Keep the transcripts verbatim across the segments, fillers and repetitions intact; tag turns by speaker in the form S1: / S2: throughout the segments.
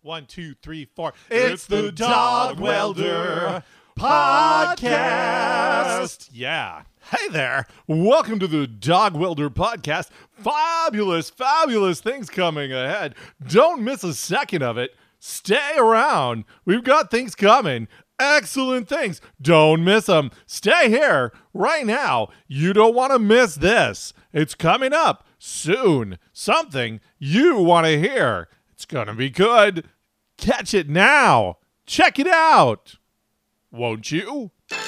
S1: One, two, three, four.
S2: It's the Dog Welder Podcast.
S1: Yeah.
S2: Hey there. Welcome to the Dog Welder Podcast. Fabulous, fabulous things coming ahead. Don't miss a second of it. Stay around. We've got things coming. Excellent things. Don't miss them. Stay here right now. You don't want to miss this. It's coming up soon. Something you want to hear. It's going to be good. Catch it now. Check it out. Won't you?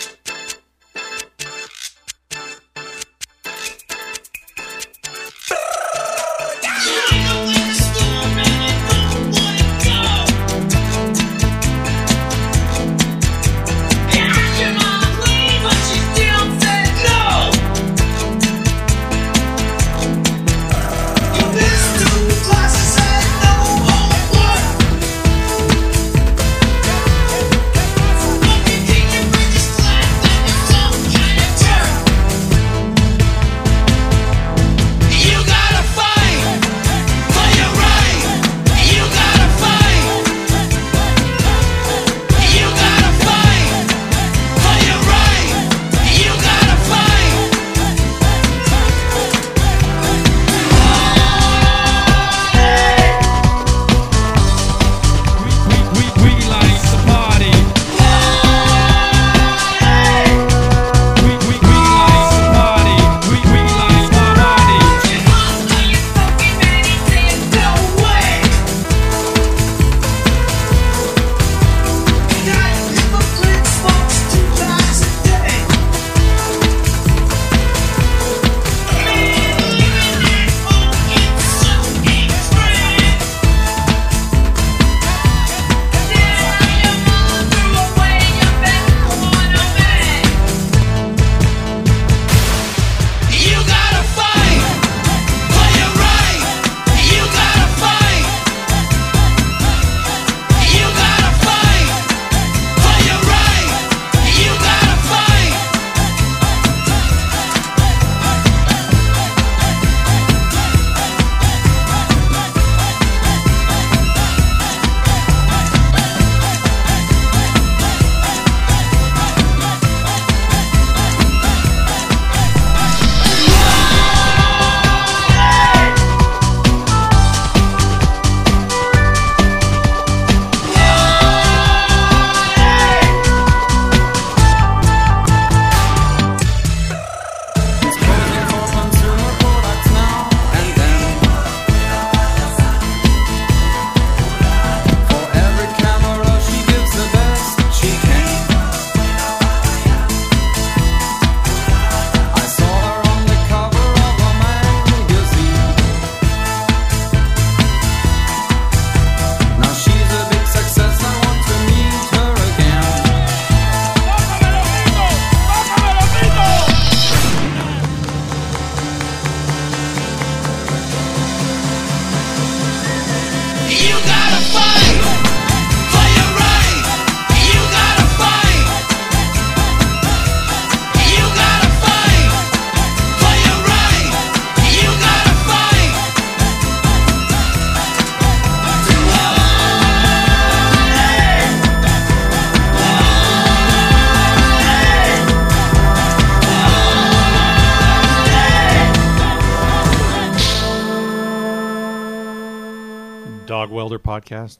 S2: Dog Welder Podcast,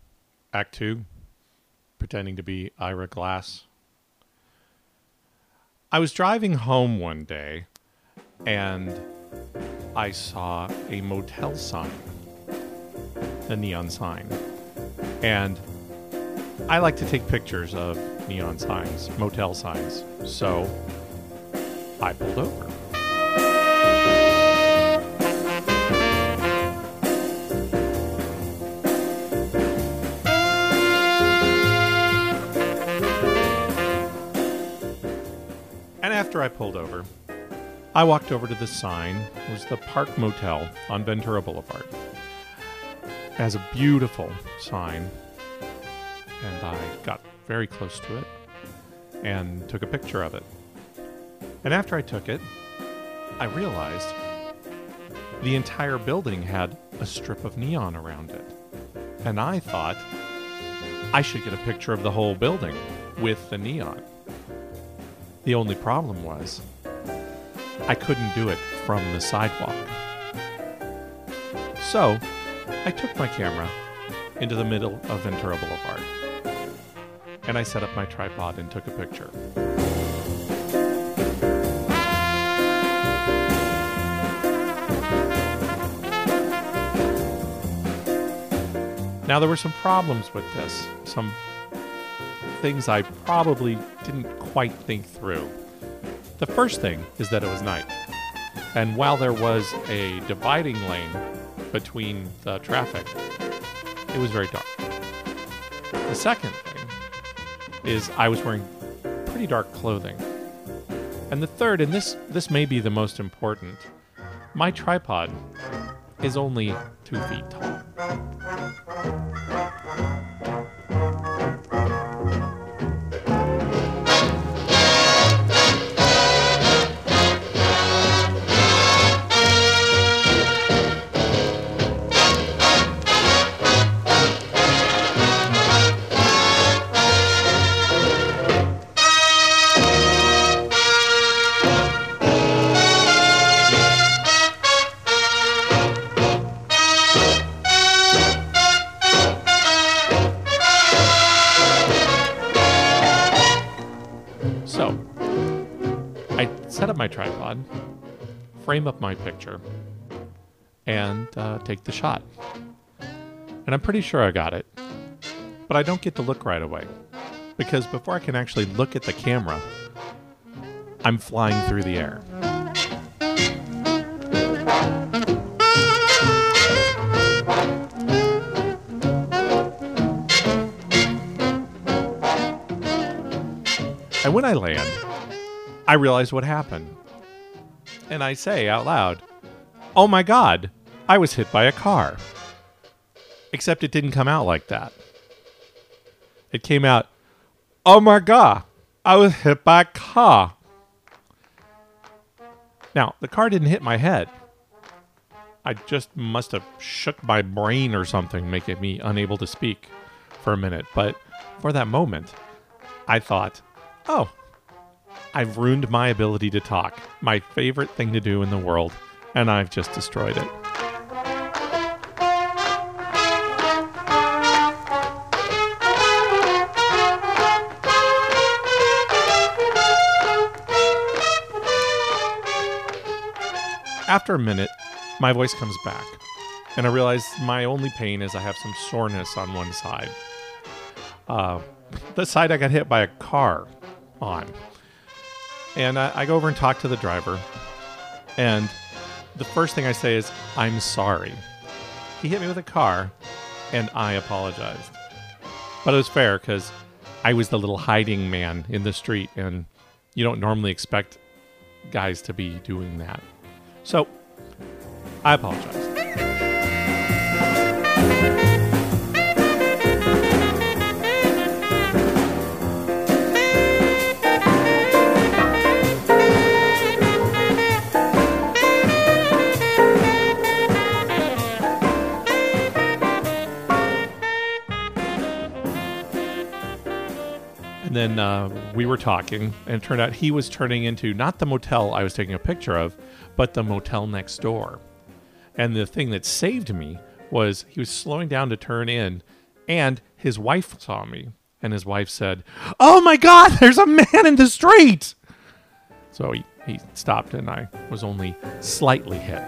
S2: Act two, pretending to be Ira Glass. I was driving home one day, and I saw a motel sign, a neon sign. And I like to take pictures of neon signs, motel signs, so I pulled over. After I pulled over, I walked over to the sign. It was the Park Motel on Ventura Boulevard. It has a beautiful sign, and I got very close to it and took a picture of it. And after I took it, I realized the entire building had a strip of neon around it. And I thought I should get a picture of the whole building with the neon. The only problem was I couldn't do it from the sidewalk. So I took my camera into the middle of Ventura Boulevard, and I set up my tripod and took a picture. Now, there were some problems with this, some things I probably didn't quite think through. The first thing is that it was night, and while there was a dividing lane between the traffic, it was very dark. The second thing is I was wearing pretty dark clothing. And the third, and this, this may be the most important, my tripod is only two feet tall. So, I set up my tripod, frame up my picture, and uh, take the shot. And I'm pretty sure I got it, but I don't get to look right away, because before I can actually look at the camera, I'm flying through the air. And when I land, I realize what happened. And I say out loud, "Oh my God, I was hit by a car." Except it didn't come out like that. It came out, "Oh my God, I was hit by a car." Now, the car didn't hit my head. I just must have shook my brain or something, making me unable to speak for a minute. But for that moment, I thought, oh, I've ruined my ability to talk, my favorite thing to do in the world, and I've just destroyed it. After a minute, my voice comes back, and I realize my only pain is I have some soreness on one side. Uh, the side I got hit by a car on. And I, I go over and talk to the driver, and the first thing I say is, "I'm sorry. He hit me with a car, and I apologized." But it was fair, because I was the little hiding man in the street, and you don't normally expect guys to be doing that. So, I apologize. And then uh, we were talking, and it turned out he was turning into not the motel I was taking a picture of, but the motel next door. And the thing that saved me was he was slowing down to turn in, and his wife saw me, and his wife said, "Oh my God, there's a man in the street!" So he, he stopped, and I was only slightly hit.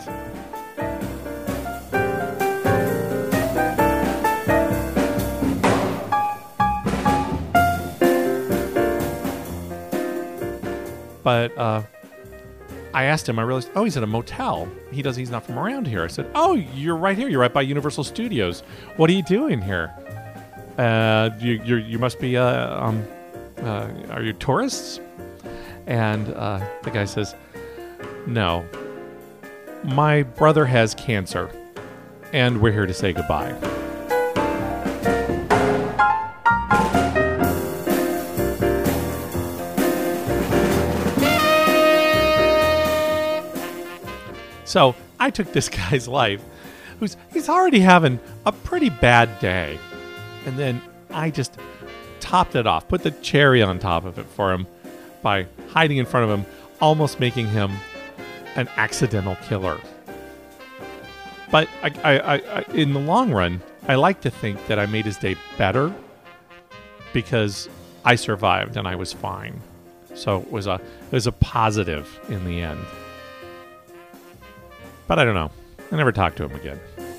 S2: But uh, I asked him, I realized, oh, he's at a motel. He does. He's not from around here. I said, "Oh, you're right here. You're right by Universal Studios. What are you doing here? Uh, you you you must be uh, um, uh, are you tourists?" And uh, the guy says, "No, my brother has cancer, and we're here to say goodbye." So I took this guy's life who's he's already having a pretty bad day. And then I just topped it off, put the cherry on top of it for him by hiding in front of him, almost making him an accidental killer. But I, I, I, I, in the long run, I like to think that I made his day better because I survived and I was fine. So it was a it was a positive in the end. But I don't know. I never talked to him again.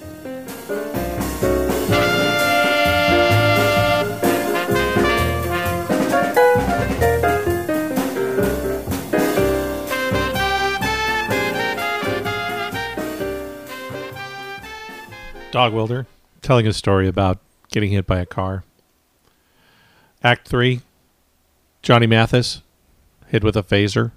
S2: Dog Wilder, telling a story about getting hit by a car. Act three, Johnny Mathis, hit with a phaser.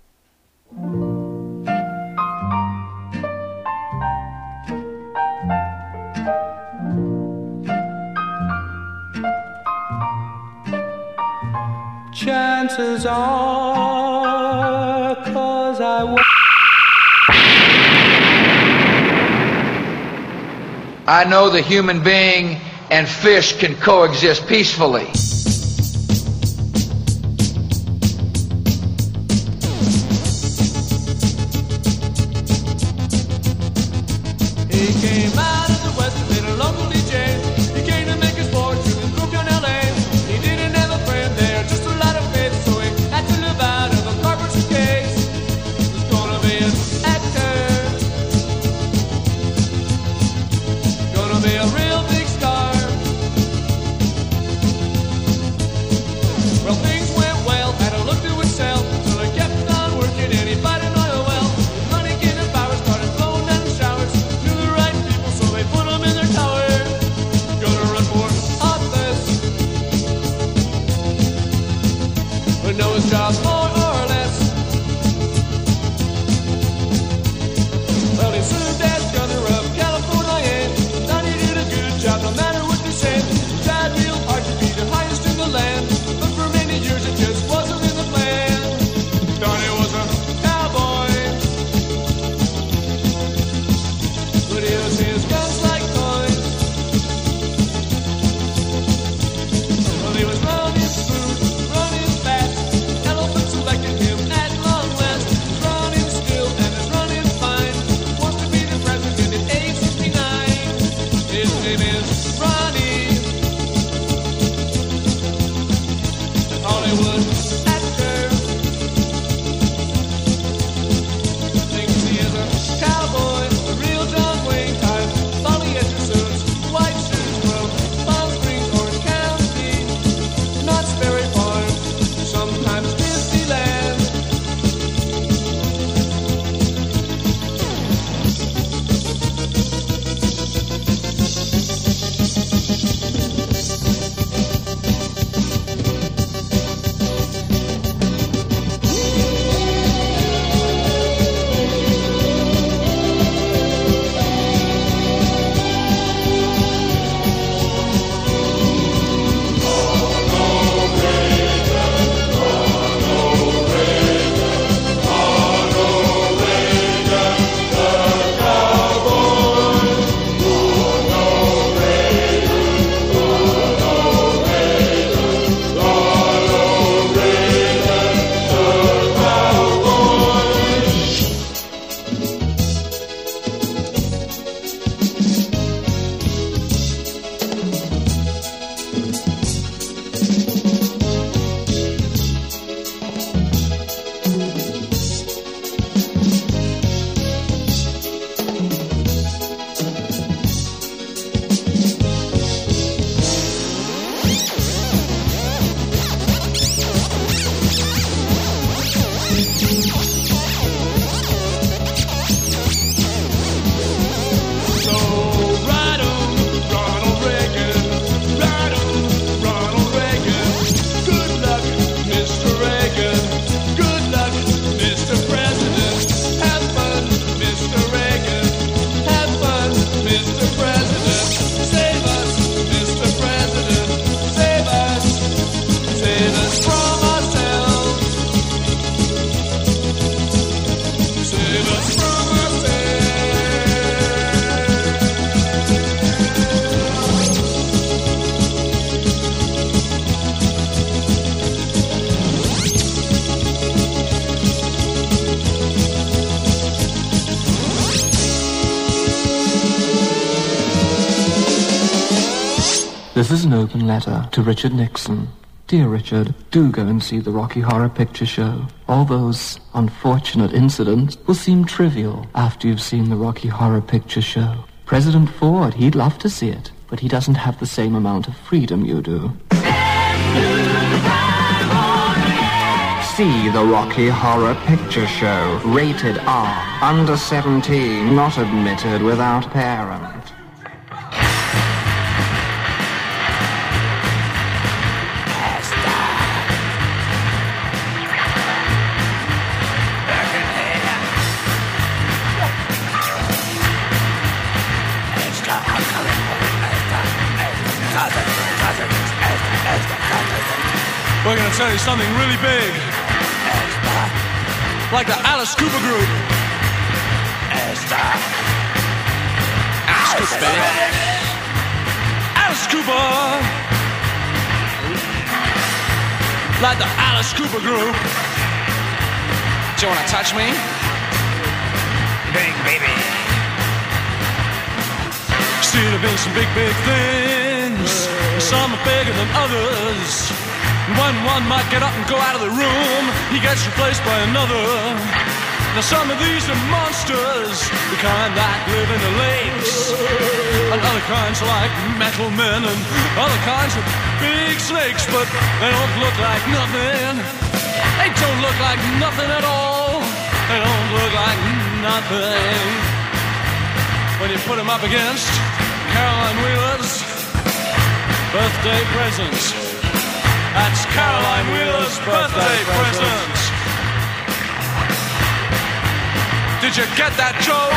S1: Chances are, 'cause I w-
S3: I know the human being and fish can coexist peacefully.
S1: He came out of the West and made a local D J. He came to make his fortune and broke down L A. He didn't have a friend there, just a lot of faith, so he had to live out of a cardboard suitcase. He was gonna be an actor, gonna be a real big star.
S4: This is an open letter to Richard Nixon. Dear Richard, do go and see the Rocky Horror Picture Show. All those unfortunate incidents will seem trivial after you've seen the Rocky Horror Picture Show. President Ford, he'd love to see it, but he doesn't have the same amount of freedom you do. See the Rocky Horror Picture Show. Rated R. Under seventeen. Not admitted without parent.
S1: We're going to tell you something really big. Like the Alice Cooper Group. Alice Cooper, baby. Alice Cooper. Like the Alice Cooper Group. Do you want to touch me? Big baby. See, there been some big, big things. Some are bigger than others. When one might get up and go out of the room, he gets replaced by another. Now some of these are monsters, the kind that live in the lakes, and other kinds are like metal men, and other kinds are big snakes, but they don't look like nothing. They don't look like nothing at all. They don't look like nothing. When you put them up against Caroline Wheeler's birthday present. That's Caroline Wheeler's birthday present. Did you get that, Joe?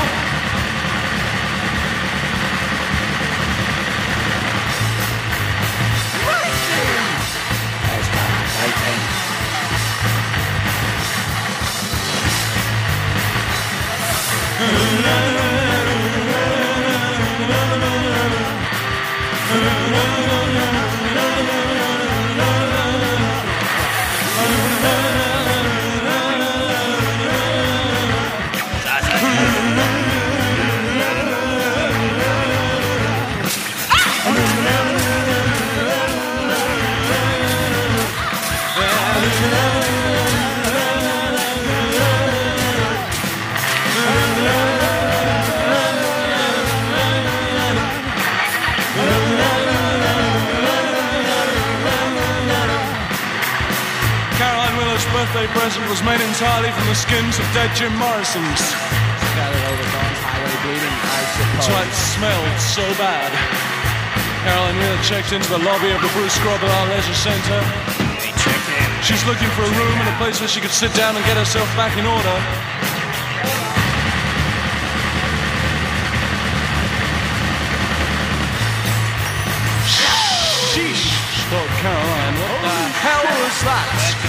S1: Birthday present was made entirely from the skins of dead Jim Morrisons.
S5: Scattered over Dawn's highway bleeding, I suppose.
S1: That's why it smelled so bad. Caroline Wheeler checked into the lobby of the Bruce Grobbelaar Leisure Centre.
S5: They checked in.
S1: She's looking for a room and a place where she could sit down and get herself back in order. Sheesh, thought Caroline. What the hell was that?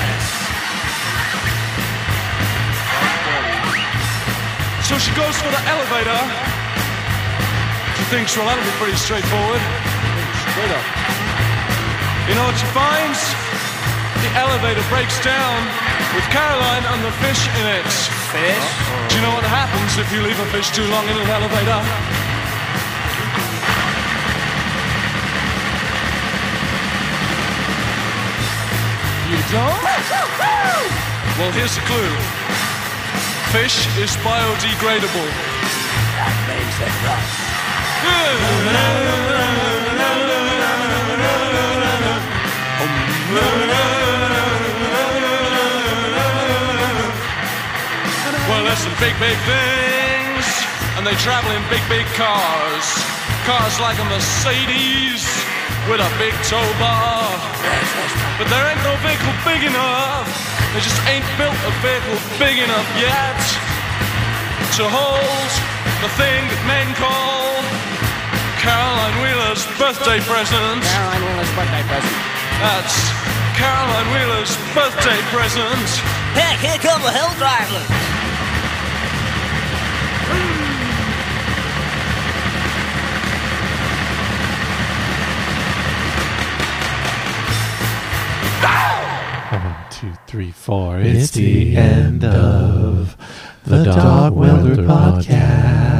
S1: So she goes for the elevator. She thinks, well, that'll be pretty straightforward. Straight up. You know what she finds? The elevator breaks down with Caroline and the fish in it.
S5: Fish? Uh-oh.
S1: Do you know what happens if you leave a fish too long in an elevator? You don't? Well, here's the clue. Fish is biodegradable.
S5: That makes it rough.
S1: Well, there's some big, big things, and they travel in big, big cars. Cars like a Mercedes with a big tow bar. But there ain't no vehicle big enough. They just ain't built a vehicle big enough yet to hold the thing that men call Caroline Wheeler's birthday present.
S5: Caroline Wheeler's birthday present.
S1: That's Caroline Wheeler's birthday present.
S5: Heck, here come the Hell Drivers.
S2: One, two, three, four. It's the end of the Dog Welder Podcast.